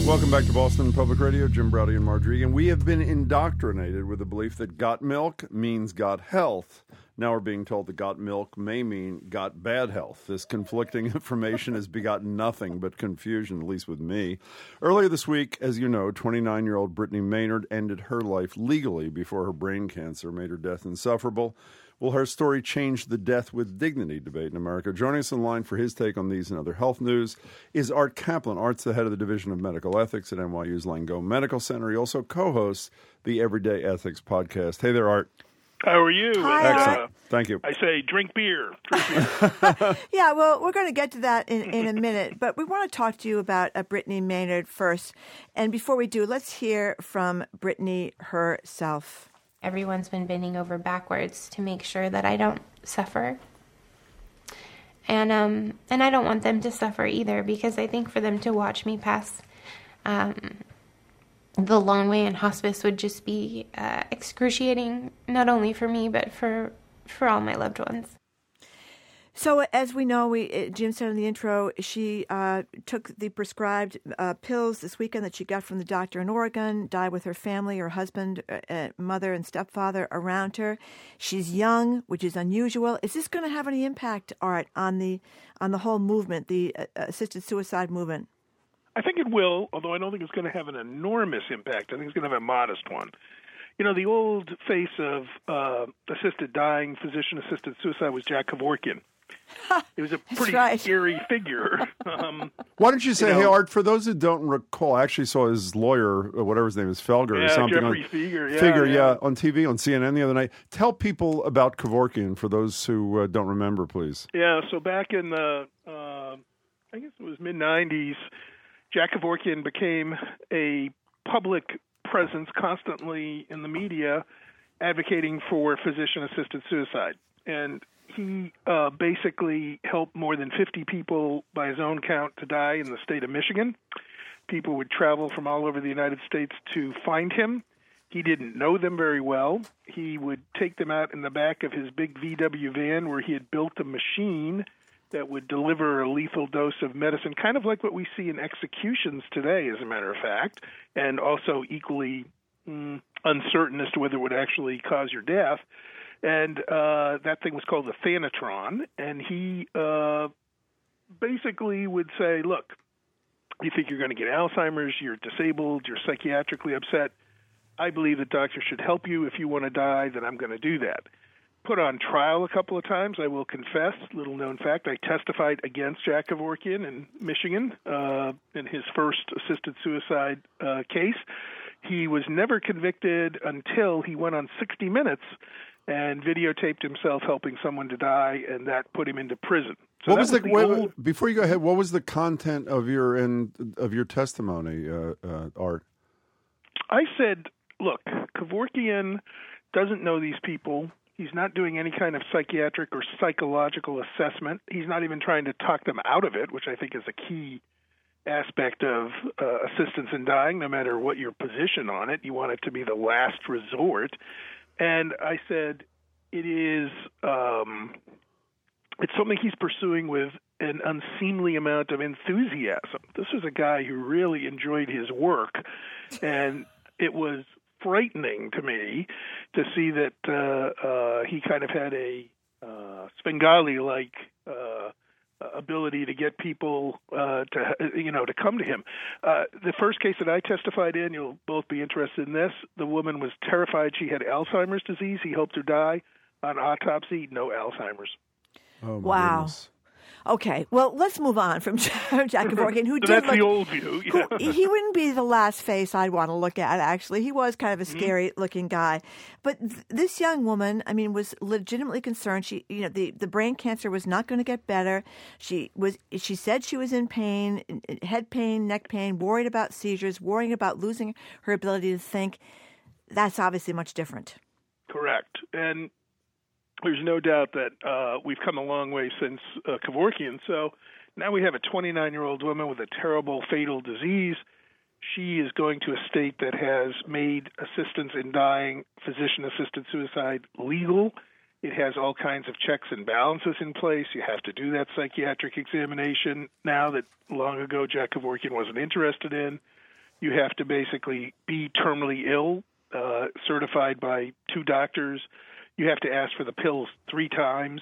Welcome back to Boston Public Radio. Jim Braude and Margery. And we have been indoctrinated with the belief that got milk means got health. Now we're being told that got milk may mean got bad health. This conflicting information has begotten nothing but confusion, at least with me. Earlier this week, as you know, 29-year-old Brittany Maynard ended her life legally before her brain cancer made her death insufferable. Will her story change the death with dignity debate in America? Joining us in line for his take on these and other health news is Art Kaplan. Art's the head of the Division of Medical Ethics at NYU's Langone Medical Center. He also co-hosts the Everyday Ethics podcast. Hey there, Art. How are you? Hi, Excellent. Thank you. I say drink beer. Drink beer. Yeah, well, we're going to get to that in a minute, but we want to talk to you about Brittany Maynard first. And before we do, let's hear from Brittany herself. Everyone's been bending over backwards to make sure that I don't suffer. And I don't want them to suffer either, because I think for them to watch me pass the long way in hospice would just be excruciating, not only for me, but for all my loved ones. So as we know, Jim said in the intro, she took the prescribed pills this weekend that she got from the doctor in Oregon, died with her family, her husband, mother, and stepfather around her. She's young, which is unusual. Is this going to have any impact, Art, on the whole movement, the assisted suicide movement? I think it will, although I don't think it's going to have an enormous impact. I think it's going to have a modest one. You know, the old face of assisted dying, physician-assisted suicide was Jack Kevorkian. It was a pretty scary figure. Why don't you say, hey, Art, for those who don't recall, I actually saw his lawyer, whatever his name is, Felger or something. Jeffrey Fieger. Fieger, on TV, on CNN the other night. Tell people about Kevorkian for those who don't remember, please. Yeah, so back in the, I guess it was mid-'90s, Jack Kevorkian became a public presence constantly in the media advocating for physician-assisted suicide. And he basically helped more than 50 people, by his own count, to die in the state of Michigan. People would travel from all over the United States to find him. He didn't know them very well. He would take them out in the back of his big VW van where he had built a machine that would deliver a lethal dose of medicine, kind of like what we see in executions today, as a matter of fact, and also equally uncertain as to whether it would actually cause your death. And that thing was called the Thanatron, and he basically would say, look, you think you're going to get Alzheimer's, you're disabled, you're psychiatrically upset. I believe that doctors should help you. If you want to die, then I'm going to do that. Put on trial a couple of times, I will confess, little known fact, I testified against Jack Kevorkian in Michigan in his first assisted suicide case. He was never convicted until he went on 60 Minutes and videotaped himself helping someone to die, and that put him into prison. So before you go ahead, what was the content of your testimony, Art? I said, look, Kevorkian doesn't know these people. He's not doing any kind of psychiatric or psychological assessment. He's not even trying to talk them out of it, which I think is a key aspect of assistance in dying, no matter what your position on it. You want it to be the last resort. And I said, it is it's something he's pursuing with an unseemly amount of enthusiasm. This was a guy who really enjoyed his work, and it was frightening to me to see that he kind of had a Svengali-like ability to get people to come to him. The first case that I testified in, you'll both be interested in this, the woman was terrified she had Alzheimer's disease. He helped her die. On autopsy, no Alzheimer's. Oh, my wow. goodness. Okay, well, let's move on from Jack Kevorkian, who So did that's look, the old view. Yeah. he wouldn't be the last face I'd want to look at, actually. He was kind of a scary-looking guy. But this young woman, I mean, was legitimately concerned. She, the brain cancer was not going to get better. She said she was in pain, head pain, neck pain, worried about seizures, worrying about losing her ability to think. That's obviously much different. Correct. And there's no doubt that we've come a long way since Kevorkian. So now we have a 29-year-old woman with a terrible, fatal disease. She is going to a state that has made assistance in dying, physician-assisted suicide, legal. It has all kinds of checks and balances in place. You have to do that psychiatric examination now that long ago Jack Kevorkian wasn't interested in. You have to basically be terminally ill, certified by 2 doctors. You have to ask for the pills 3 times.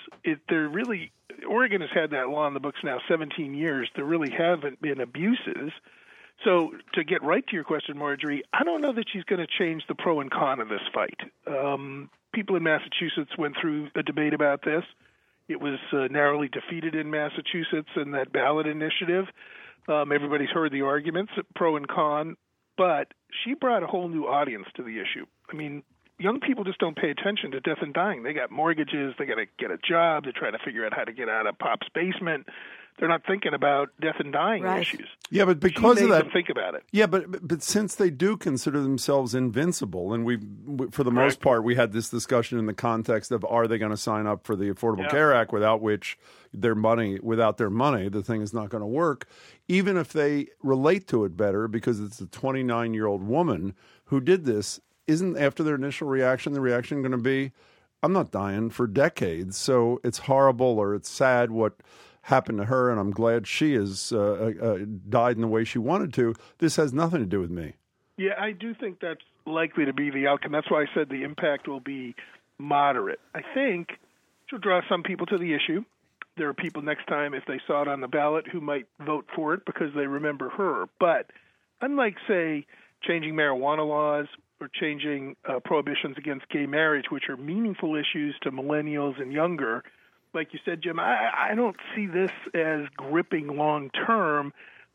Oregon has had that law in the books now 17 years. There really haven't been abuses. So to get right to your question, Marjorie, I don't know that she's going to change the pro and con of this fight. People in Massachusetts went through a debate about this. It was narrowly defeated in Massachusetts in that ballot initiative. Everybody's heard the arguments, pro and con, but she brought a whole new audience to the issue. I mean, young people just don't pay attention to death and dying. They got mortgages. They got to get a job. They're trying to figure out how to get out of Pop's basement. They're not thinking about death and dying issues. Yeah, but because of that, think about it. Yeah, but since they do consider themselves invincible, and we for the most part, we had this discussion in the context of are they going to sign up for the Affordable Care Act, without their money, the thing is not going to work. Even if they relate to it better, because it's a 29-year-old woman who did this, isn't after their initial reaction, the reaction going to be, I'm not dying for decades, so it's horrible or it's sad what happened to her, and I'm glad she has died in the way she wanted to. This has nothing to do with me. Yeah, I do think that's likely to be the outcome. That's why I said the impact will be moderate. I think she'll draw some people to the issue. There are people next time, if they saw it on the ballot, who might vote for it because they remember her. But unlike, say, changing marijuana laws or changing prohibitions against gay marriage, which are meaningful issues to millennials and younger, like you said, Jim, I don't see this as gripping long-term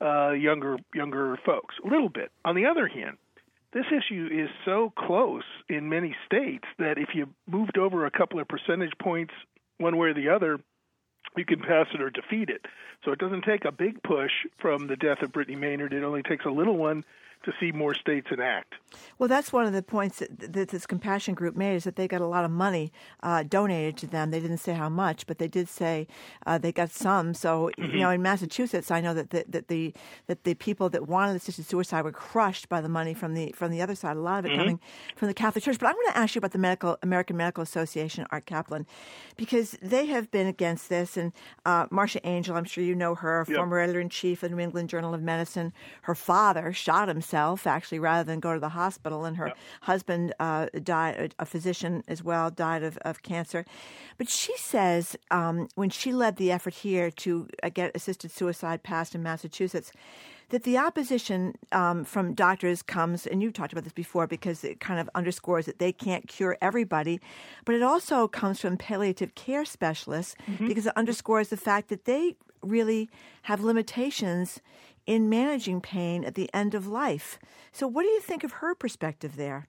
younger folks. A little bit. On the other hand, this issue is so close in many states that if you moved over a couple of percentage points one way or the other, you can pass it or defeat it. So it doesn't take a big push from the death of Brittany Maynard. It only takes a little one to see more states enact. Well, that's one of the points that this compassion group made, is that they got a lot of money donated to them. They didn't say how much, but they did say they got some. So, in Massachusetts, I know that the people that wanted assisted suicide were crushed by the money from the other side. A lot of it coming from the Catholic Church. But I want to ask you about the American Medical Association, Art Kaplan, because they have been against this. And Marcia Angel, I'm sure you know her, former editor-in-chief of the New England Journal of Medicine. Her father shot himself, actually, rather than go to the hospital, and her husband died, a physician as well, died of cancer. But she says when she led the effort here to get assisted suicide passed in Massachusetts, that the opposition from doctors comes, and you talked about this before, because it kind of underscores that they can't cure everybody, but it also comes from palliative care specialists, because it underscores the fact that they really have limitations in managing pain at the end of life. So what do you think of her perspective there?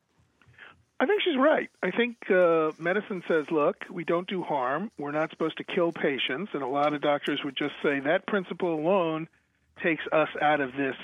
I think she's right. I think medicine says, look, we don't do harm. We're not supposed to kill patients. And a lot of doctors would just say that principle alone takes us out of this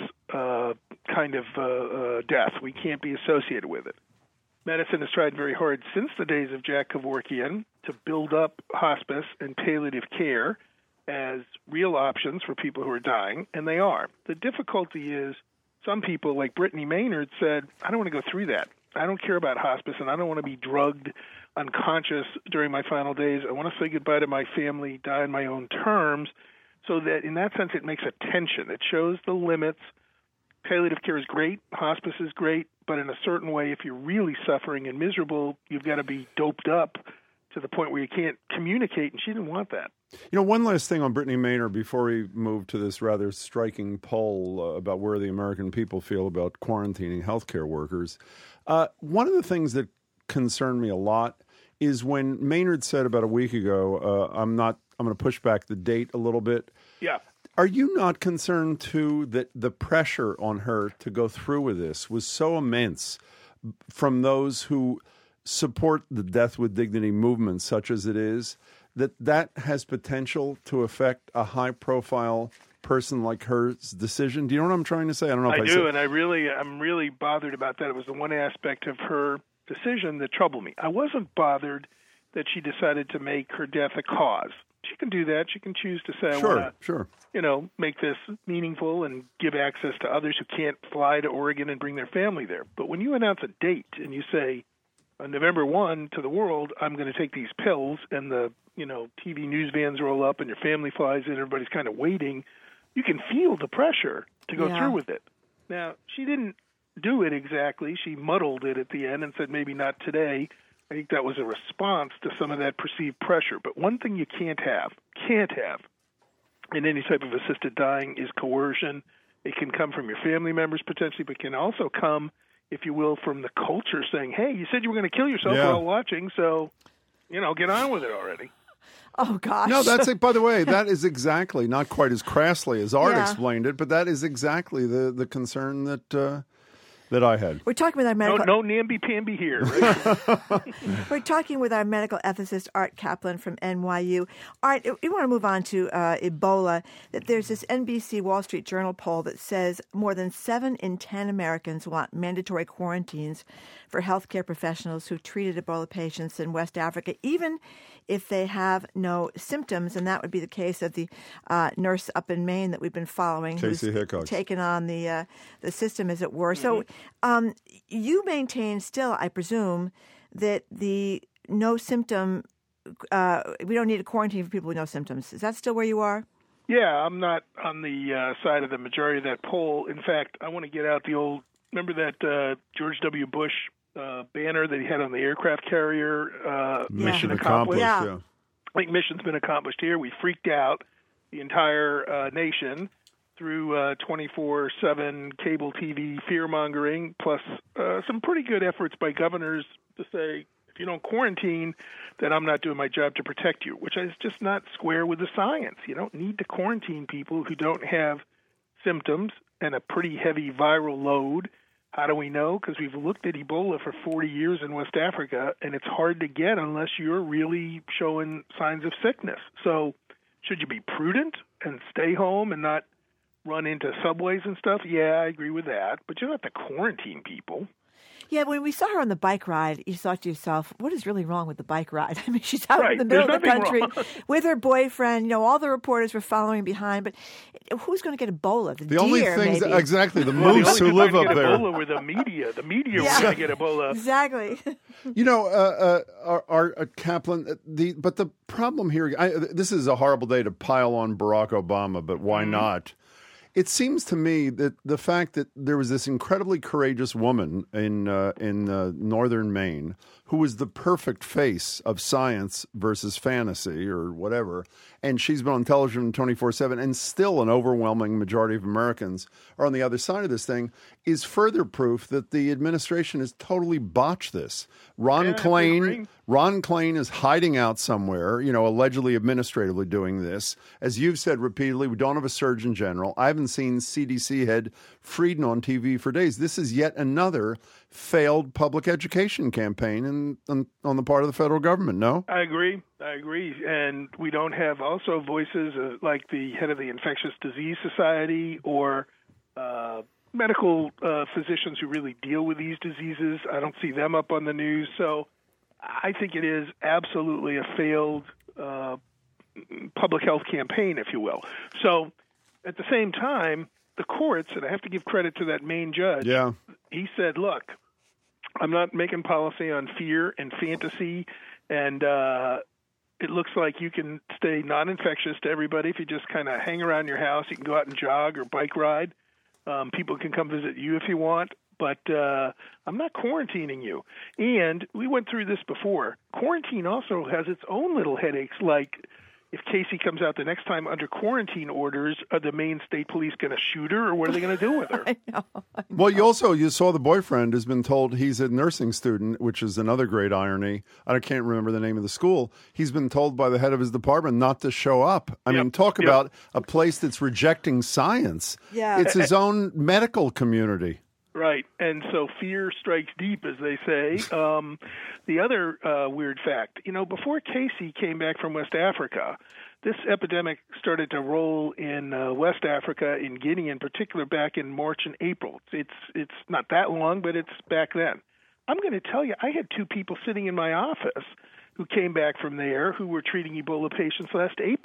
kind of death. We can't be associated with it. Medicine has tried very hard since the days of Jack Kevorkian to build up hospice and palliative care as real options for people who are dying, and they are. The difficulty is some people, like Brittany Maynard, said, I don't want to go through that. I don't care about hospice, and I don't want to be drugged unconscious during my final days. I want to say goodbye to my family, die on my own terms, so that in that sense it makes a tension. It shows the limits. Palliative care is great, hospice is great, but in a certain way, if you're really suffering and miserable, you've got to be doped up to the point where you can't communicate, and she didn't want that. One last thing on Brittany Maynard before we move to this rather striking poll about where the American people feel about quarantining healthcare workers. One of the things that concerned me a lot is when Maynard said about a week ago, I'm going to push back the date a little bit. Yeah. Are you not concerned, too, that the pressure on her to go through with this was so immense from those who support the Death with Dignity movement, such as it is, that has potential to affect a high-profile person like her's decision? Do you know what I'm trying to say? I don't know if I do, and I'm really bothered about that. It was the one aspect of her decision that troubled me. I wasn't bothered that she decided to make her death a cause. She can do that. She can choose to say, I want to, make this meaningful and give access to others who can't fly to Oregon and bring their family there. But when you announce a date and you say, on November 1 to the world, I'm going to take these pills, and the TV news vans roll up and your family flies in, everybody's kind of waiting, you can feel the pressure to go through with it. Now, she didn't do it exactly. She muddled it at the end and said maybe not today. I think that was a response to some of that perceived pressure. But one thing you can't have in any type of assisted dying is coercion. It can come from your family members potentially, but can also come, if you will, from the culture saying, hey, you said you were going to kill yourself while watching, so, get on with it already. Oh, gosh. No, that's it. By the way, that is exactly, not quite as crassly as Art explained it, but that is exactly the concern that I had. We're talking with our medical... No namby-pamby here. Right? We're talking with our medical ethicist, Art Kaplan from NYU. Art, we want to move on to Ebola. That there's this NBC Wall Street Journal poll that says more than 7 in 10 Americans want mandatory quarantines for healthcare professionals who treated Ebola patients in West Africa, even if they have no symptoms. And that would be the case of the nurse up in Maine that we've been following, Casey Hickox, taken on the system, as it were. So you maintain still, I presume, that the no symptom, we don't need a quarantine for people with no symptoms. Is that still where you are? Yeah, I'm not on the side of the majority of that poll. In fact, I want to get out the old, remember that George W. Bush banner that he had on the aircraft carrier? Mission accomplished. Yeah. I think mission's been accomplished here. We freaked out the entire nation through 24/7 cable TV fear-mongering, plus some pretty good efforts by governors to say, if you don't quarantine, then I'm not doing my job to protect you, which is just not square with the science. You don't need to quarantine people who don't have symptoms and a pretty heavy viral load. How do we know? Because we've looked at Ebola for 40 years in West Africa, and it's hard to get unless you're really showing signs of sickness. So should you be prudent and stay home and not run into subways and stuff? Yeah, I agree with that. But you don't have to quarantine people. Yeah, when we saw her on the bike ride, you thought to yourself, what is really wrong with the bike ride? I mean, she's out in the middle of the country with her boyfriend. All the reporters were following behind. But who's going to get Ebola? The deer, only things, maybe. Exactly, the moose who live up there. Ebola were the media. The media were going to get Ebola. Exactly. Art Kaplan, but the problem here, this is a horrible day to pile on Barack Obama, but why not? It seems to me that the fact that there was this incredibly courageous woman in northern Maine who was the perfect face of science versus fantasy or whatever, and she's been on television 24/7, and still an overwhelming majority of Americans are on the other side of this thing, is further proof that the administration has totally botched this. Ron Klain is hiding out somewhere, allegedly administratively doing this. As you've said repeatedly, we don't have a Surgeon General. I haven't seen CDC head Frieden on TV for days. This is yet another failed public education campaign on the part of the federal government, no? I agree. And we don't have also voices like the head of the Infectious Disease Society or medical physicians who really deal with these diseases. I don't see them up on the news. So I think it is absolutely a failed public health campaign, if you will. So at the same time, the courts, and I have to give credit to that Maine judge, he said, look, I'm not making policy on fear and fantasy, and it looks like you can stay non-infectious to everybody if you just kind of hang around your house. You can go out and jog or bike ride. People can come visit you if you want, but I'm not quarantining you. And we went through this before. Quarantine also has its own little headaches, like if Casey comes out the next time under quarantine orders, are the Maine State Police going to shoot her, or what are they going to do with her? I know. Well, you saw the boyfriend has been told he's a nursing student, which is another great irony. I can't remember the name of the school. He's been told by the head of his department not to show up. I mean, talk about a place that's rejecting science. Yeah. It's his own medical community. Right, and so fear strikes deep, as they say. The other weird fact, before Casey came back from West Africa, this epidemic started to roll in West Africa, in Guinea in particular, back in March and April. It's not that long, but it's back then. I'm going to tell you, I had 2 people sitting in my office who came back from there who were treating Ebola patients last April.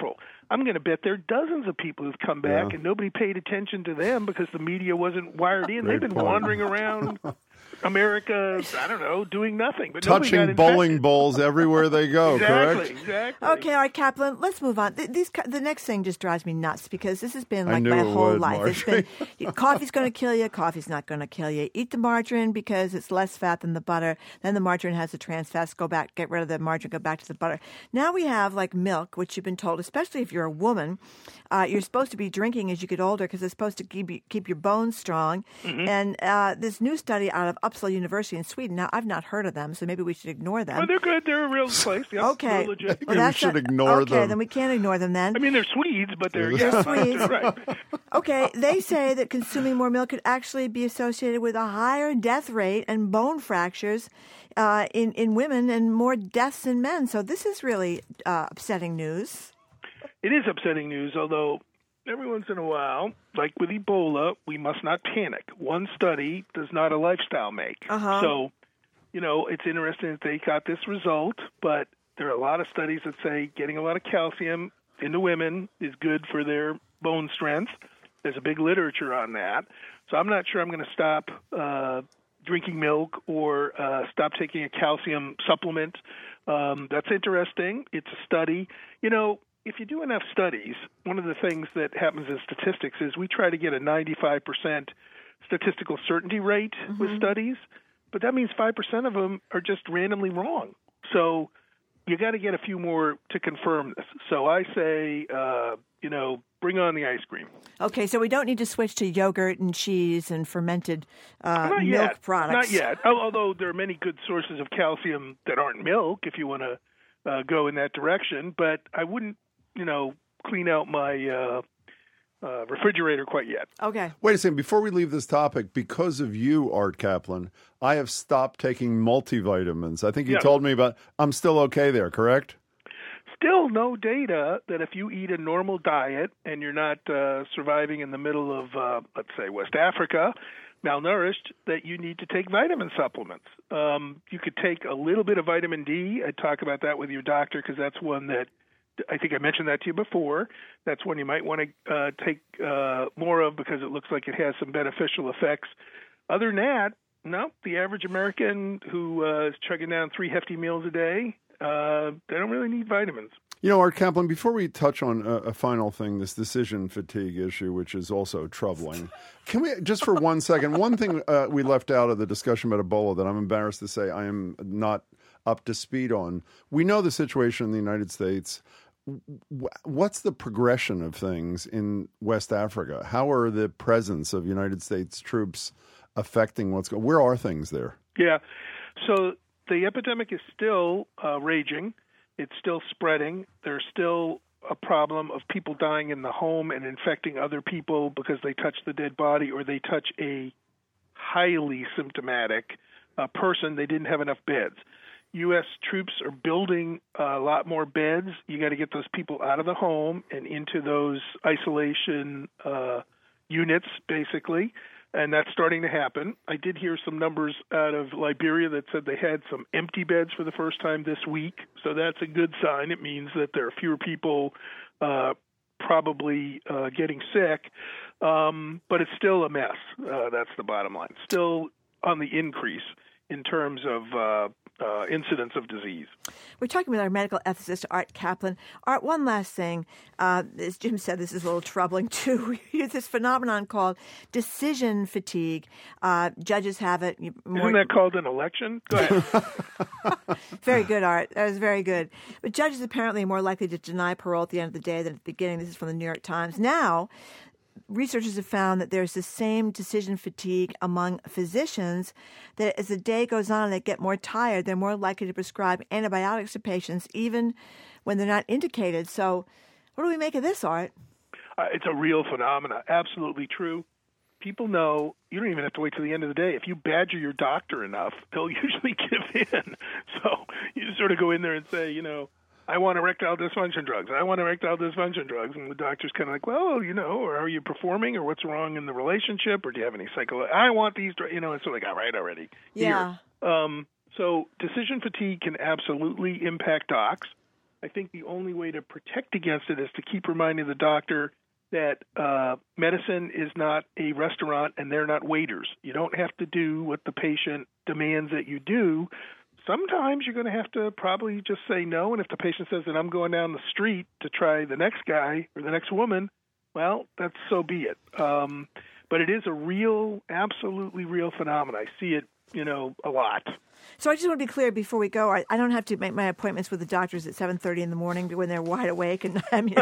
I'm going to bet there are dozens of people who've come back and nobody paid attention to them because the media wasn't wired in. They've been wandering around America, I don't know, doing nothing. But touching bowling balls everywhere they go, correct? Exactly. Okay, all right, Kaplan, let's move on. The next thing just drives me nuts because this has been like my it whole would, life. Marjorie. It's been coffee's going to kill you, coffee's not going to kill you. Eat the margarine because it's less fat than the butter. Then the margarine has the trans fats. Go back, get rid of the margarine, go back to the butter. Now we have like milk, which you've been told, especially if you're a woman, you're supposed to be drinking as you get older because it's supposed to keep your bones strong. Mm-hmm. And this new study out of Uppsala University in Sweden, now I've not heard of them, so maybe we should ignore them. Oh, they're good. They're a real place. Yep, okay. Legit. Well, we should ignore them. Okay, then we can't ignore them then. I mean, they're Swedes, but they're Swedes. Right. Okay, they say that consuming more milk could actually be associated with a higher death rate and bone fractures in women and more deaths in men. So this is really upsetting news. It is upsetting news, although every once in a while, like with Ebola, we must not panic. One study does not a lifestyle make. Uh-huh. So, it's interesting that they got this result, but there are a lot of studies that say getting a lot of calcium into women is good for their bone strength. There's a big literature on that. So I'm not sure I'm going to stop drinking milk or stop taking a calcium supplement. That's interesting. It's a study. If you do enough studies, one of the things that happens in statistics is we try to get a 95% statistical certainty rate with studies, but that means 5% of them are just randomly wrong. So you got to get a few more to confirm this. So I say, bring on the ice cream. Okay, so we don't need to switch to yogurt and cheese and fermented milk products. Not yet, although there are many good sources of calcium that aren't milk if you want to go in that direction. But I wouldn't, clean out my refrigerator quite yet. Okay. Wait a second. Before we leave this topic, because of you, Art Kaplan, I have stopped taking multivitamins. I think you told me about. I'm still okay there, correct? Still no data that if you eat a normal diet and you're not surviving in the middle of, let's say, West Africa, malnourished, that you need to take vitamin supplements. You could take a little bit of vitamin D. I'd talk about that with your doctor because that's one that I think I mentioned that to you before. That's one you might want to take more of because it looks like it has some beneficial effects. Other than that, no, the average American who is chugging down 3 hefty meals a day, they don't really need vitamins. Art Kaplan, before we touch on a final thing, this decision fatigue issue, which is also troubling, can we, just for 1 second, one thing we left out of the discussion about Ebola that I'm embarrassed to say I am not up to speed on. We know the situation in the United States. What's the progression of things in West Africa? How are the presence of United States troops affecting what's going on? Where are things there? Yeah. So the epidemic is still raging. It's still spreading. There's still a problem of people dying in the home and infecting other people because they touch the dead body or they touch a highly symptomatic person. They didn't have enough beds. U.S. troops are building a lot more beds. You got to get those people out of the home and into those isolation units, basically, and that's starting to happen. I did hear some numbers out of Liberia that said they had some empty beds for the first time this week, so that's a good sign. It means that there are fewer people probably getting sick, but it's still a mess. That's the bottom line. Still on the increase in terms of incidence of disease. We're talking with our medical ethicist, Art Kaplan. Art, one last thing. As Jim said, this is a little troubling, too. There's this phenomenon called decision fatigue. Judges have it. Isn't that called an election? Go ahead. Very good, Art. That was very good. But judges apparently are more likely to deny parole at the end of the day than at the beginning. This is from the New York Times. Now, researchers have found that there's the same decision fatigue among physicians, that as the day goes on and they get more tired, they're more likely to prescribe antibiotics to patients even when they're not indicated. So what do we make of this, Art? It's a real phenomenon. Absolutely true. People know you don't even have to wait till the end of the day. If you badger your doctor enough, they'll usually give in. So you just sort of go in there and say, I want erectile dysfunction drugs. I want erectile dysfunction drugs. And the doctor's kind of like, well, or are you performing or what's wrong in the relationship or do you have any I want these drugs. It's sort of like, all right, already. Yeah. Here. So decision fatigue can absolutely impact docs. I think the only way to protect against it is to keep reminding the doctor that medicine is not a restaurant and they're not waiters. You don't have to do what the patient demands that you do. Sometimes you're going to have to probably just say no, and if the patient says that I'm going down the street to try the next guy or the next woman, well, that's so be it. But it is a real, absolutely real phenomenon. I see it, a lot. So I just want to be clear before we go. I don't have to make my appointments with the doctors at 7:30 in the morning when they're wide awake. And I mean,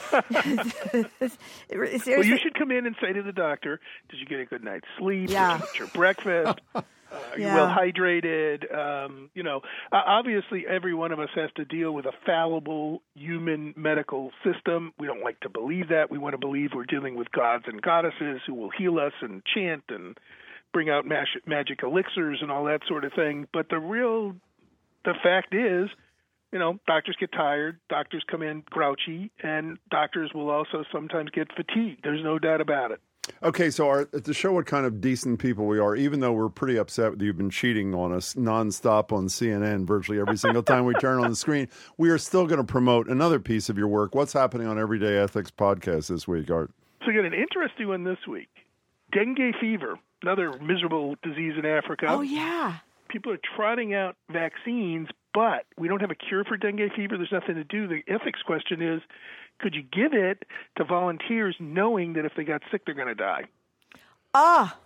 seriously. Well, you should come in and say to the doctor, "Did you get a good night's sleep? Yeah. Did you eat your breakfast? Are you well hydrated?" Obviously, every one of us has to deal with a fallible human medical system. We don't like to believe that. We want to believe we're dealing with gods and goddesses who will heal us and chant and bring out magic elixirs and all that sort of thing. But the fact is, doctors get tired, doctors come in grouchy, and doctors will also sometimes get fatigued. There's no doubt about it. Okay, so to show what kind of decent people we are, even though we're pretty upset that you've been cheating on us nonstop on CNN virtually every single time we turn on the screen, we are still going to promote another piece of your work. What's happening on Everyday Ethics Podcast this week, Art? So we got an interesting one this week. Dengue fever, another miserable disease in Africa. Oh, yeah. People are trotting out vaccines, but we don't have a cure for dengue fever. There's nothing to do. The ethics question is, could you give it to volunteers knowing that if they got sick, they're going to die? Ah.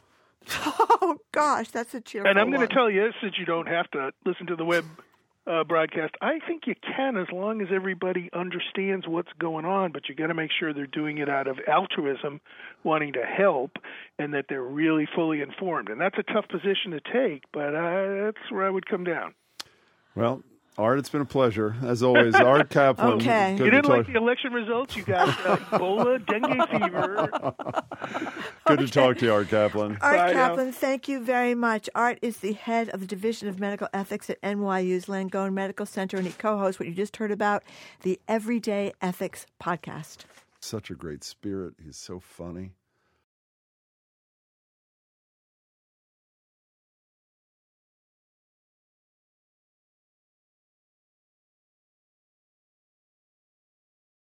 Oh, gosh, that's a cheerful And I'm going one. to tell you, since you don't have to listen to the web broadcast, I think you can as long as everybody understands what's going on, but you got to make sure they're doing it out of altruism, wanting to help, and that they're really fully informed. And that's a tough position to take, but that's where I would come down. Well, Art, it's been a pleasure, as always. Art Kaplan. Okay. You didn't like the election results? You got Ebola, dengue fever. Good to talk to you, Art Kaplan. Art Kaplan, thank you very much. Art is the head of the Division of Medical Ethics at NYU's Langone Medical Center, and he co-hosts what you just heard about, the Everyday Ethics Podcast. Such a great spirit. He's so funny.